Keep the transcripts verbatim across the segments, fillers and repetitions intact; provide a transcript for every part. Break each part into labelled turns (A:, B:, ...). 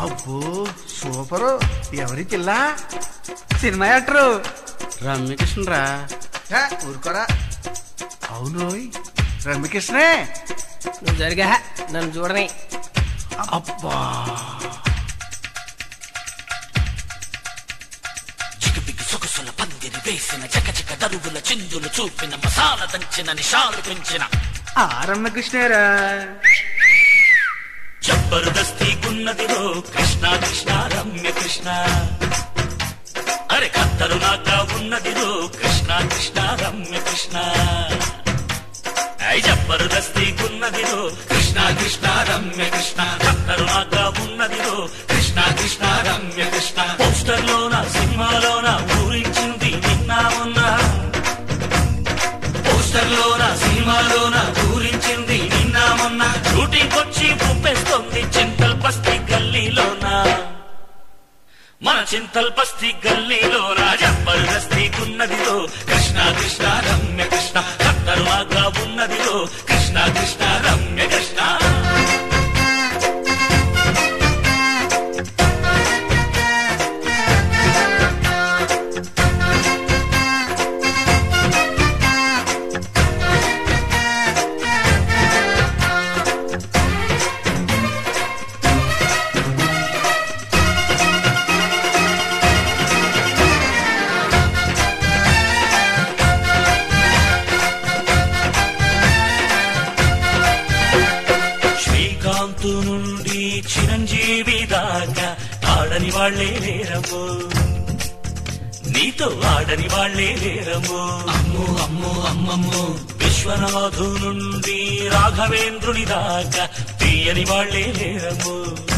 A: అబ్బో సూపరు. ఎవరి పిల్ల? సినిమా యాక్టరు
B: రమ్యకృష్ణరా.
A: ఊరుకోరా. అవును రోయ్, రమ్యకృష్ణే.
C: నువ్వు జరిగా నన్ను చూడని.
A: అబ్బా
D: సొగసుల పందిరి వేసిన చకచక దరువుల చిందులు చూపిన మసాల దంచిన నిషాలు పెంచిన
A: ఆ రమ్యకృష్ణేరా.
D: జబర్దస్తి గున్నదిరో కృష్ణ కృష్ణ రమ్య కృష్ణ. అరే కత్తరు నాక ఉన్నదిరో కృష్ణ కృష్ణ రమ్య కృష్ణ. జబర్దస్తి గున్నదిరో కృష్ణ కృష్ణ రమ్య కృష్ణ. కత్తరు నాక ఉన్నదిరో కృష్ణ కృష్ణ రమ్య కృష్ణ. పోస్టర్ లోన సినిమాలోన ఊరించింది నిన్న మొన్న. పోస్టర్ లోన సినిమాలోన ఊరించింది నిన్న మొన్న. షూటింగ్ వచ్చి పుప్పేస్తోంది చింతల్ బస్తీ గల్లీలోన. మన చింతల్ బస్తీ గల్లీలోన జబర్దస్తి ఉన్నదిలో కృష్ణ కృష్ణ రమ్య కృష్ణ. కత్తరులాగా ఉన్నదిలో కృష్ణ కృష్ణ రమ్య కృష్ణ. నుండి చిరంజీవి దాకా ఆడని వాళ్లే లేరము. నీతో ఆడని వాళ్లే లేరము. అమ్మో అమ్మో అమ్మమ్మో. విశ్వనాథు నుండి రాఘవేంద్రుని దాకా తీయని వాళ్లే లేరము.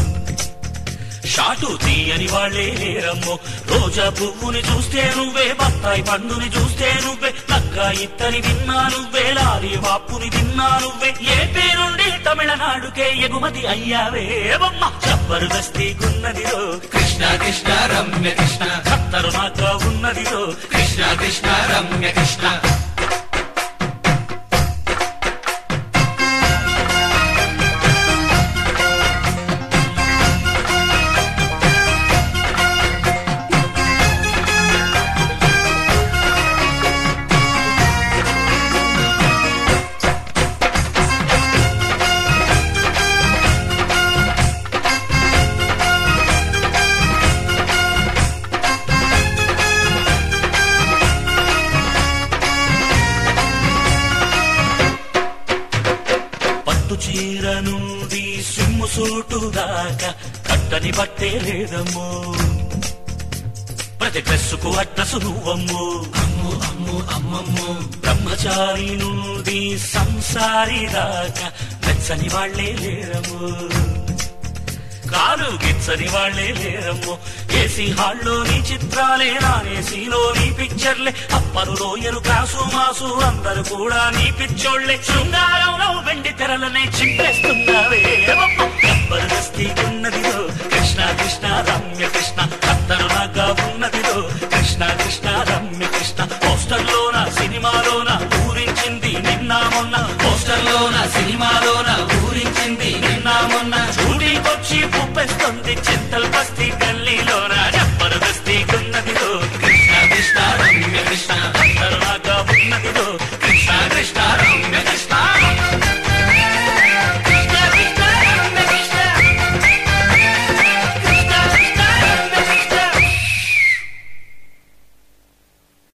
D: షాటు తీయని వాళ్లే లేరమ్మో. రోజా పువ్వుని చూస్తే నువ్వే, బత్తాయి పండుని చూస్తే నువ్వే, నక్క ఇత్తని విన్నా నువ్వే, లారీ వాపుని విన్నా నువ్వే. ఏపీ నుండి తమిళనాడుకే ఎగుమతి అయ్యావే బొమ్మ. జబర్దస్తి గున్నదిలో కృష్ణ కృష్ణ రమ్య కృష్ణ. ఖత్తరు నాక ఉన్నదిలో కృష్ణ కృష్ణ రమ్య కృష్ణ. చీర నుండి సిమ్ము సూటు దాకా కట్టని బట్టే లేదమ్మో. ప్రతి డ్రెస్సుకు అడ్రసు నువ్వమ్మో. అమ్మో అమ్మో అమ్మమ్మో. బ్రహ్మచారి నుండి సంసారి దాకా మెచ్చని వాళ్లే లేరమ్మో. కాలు గిచ్చని వాళ్లే లేరమ్మో. ఏసీ హాల్లో నీ చిత్రాలే, నానేసీలో నీ పిక్చర్లే. అప్పరు లోయరు కాసు మాసు అందరు కూడా నీ పిచ్చోళ్లే. శృంగారంలో వెండి తెరలనే చింత